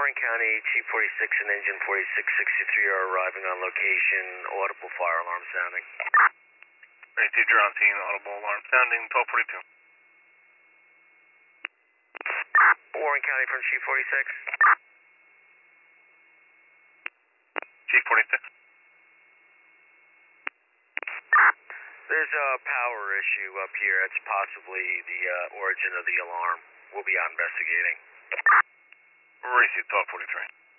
Warren County, Chief 46 and Engine 4663 are arriving on location. Audible fire alarm sounding. Teacher on scene, audible alarm sounding, 1242. Warren County from Chief 46. Chief 46. There's a power issue up here. It's possibly the origin of the alarm. We'll be out investigating. Received, 1243.